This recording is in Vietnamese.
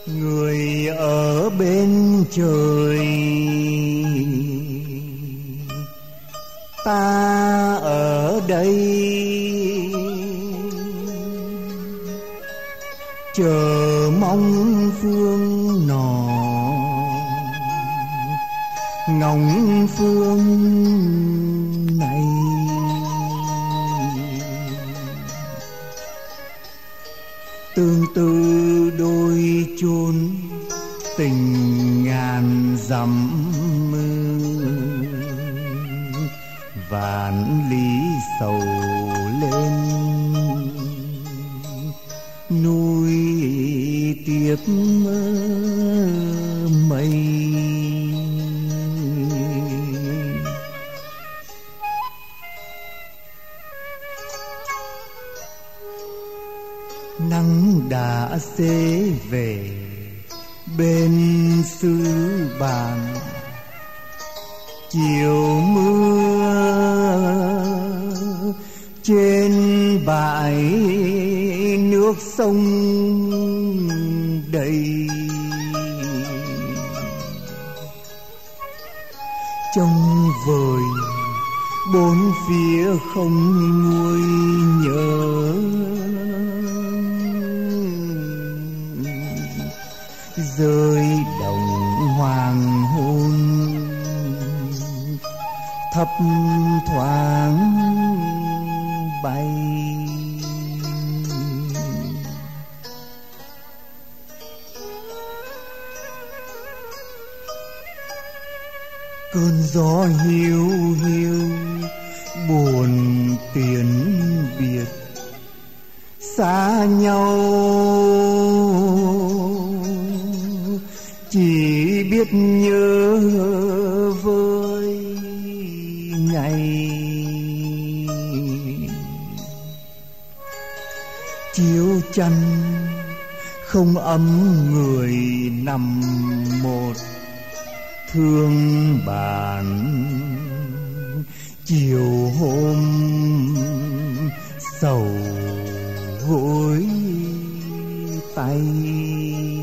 người ở bên trời, ta ở đây chờ mong phương nọ ngóng phương này. Tương tư đôi chốn tình ngàn dặm mơ, vạn lý sầu lên núi tiếp mây. Nắng đã xế về bên xứ bạn, chiều mưa trên bãi nước sông đầy. Trông vời bốn phía không nguôi nhớ, rơi đồng hoàng hôn thấp thoáng bay. Cơn gió hiu hiu buồn tiếng biệt, xa nhau chỉ biết nhớ với ngày. Chiếu chăn không ấm người nằm một thương bạn, chiều hôm sầu gối tay.